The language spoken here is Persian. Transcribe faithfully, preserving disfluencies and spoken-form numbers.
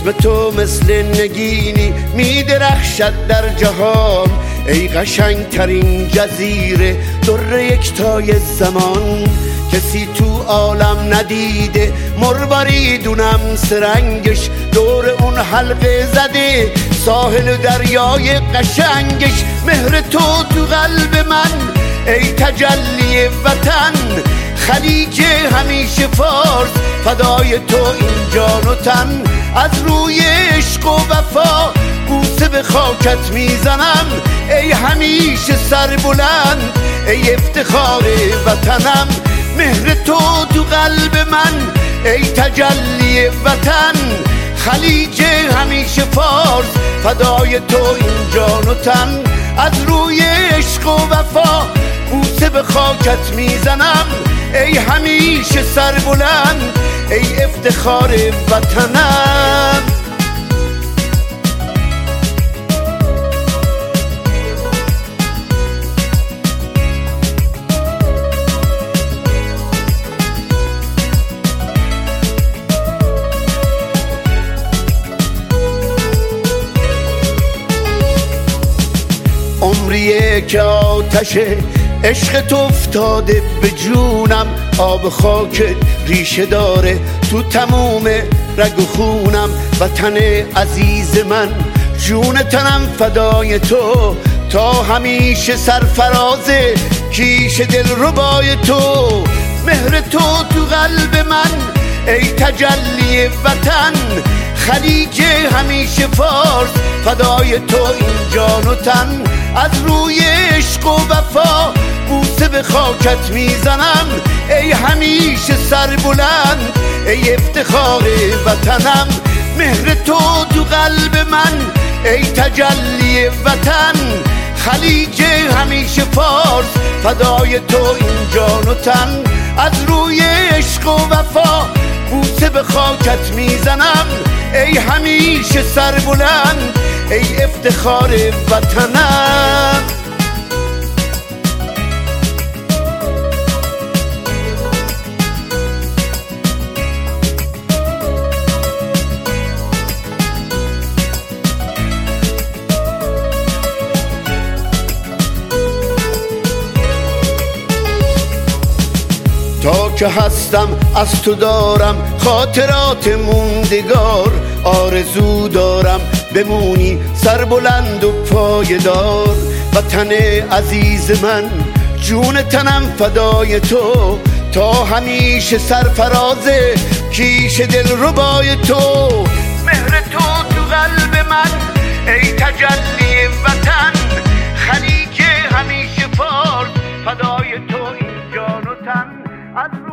چشم تو مثل نگینی میدرخشد در جهان، ای قشنگترین جزیره در یکتای زمان. کسی تو عالم ندیده مربریدونم سرنگش، دور اون حلقه زده ساحل دریای قشنگش. مهر تو تو قلب من ای تجلی وطن، خلیج همیشه فارس فدای تو این جان و تن. از روی عشق و وفا بوسه به خاکت میزنم، ای همیشه سر بلند ای افتخار وطنم. مهر تو تو قلب من ای تجلی وطن، خلیج همیشه فارس فدای تو این جان و تن. از روی عشق و وفا بوسه به خاکت میزنم، ای همیشه سر بلند ای افتخار وطنم. عمریه که آتشه عشق تو افتاده به جونم، آب خاکت ریشه داره تو تموم رگ و خونم. وطن عزیز من جون تنم فدای تو، تا همیشه سرفرازه کیش دل ربای تو. مهر تو تو قلب من ای تجلی وطن، خلیج همیشه فارس فدای تو این جان و تن. از روی عشق و وفا بوسه به خاکت میزنم، ای همیشه سر بلند ای افتخار وطنم. مهر تو تو قلب من ای تجلی وطن، خلیج همیشه فارس فدای تو این جان و تن. از روی عشق و وفا بوسه به خاکت میزنم، ای همیشه سر بلند ای افتخار وطنم. تا که هستم از تو دارم خاطرات موندگار، آرزو دارم بمونی سربلند و پایدار. وطن عزیز من جون تنم فدای تو، تا همیشه سرفرازه کیش دل ربای تو. مهر تو تو قلب من ای تجلی وطن، خلیج همیشه فارس فدای تو این جان و تن. از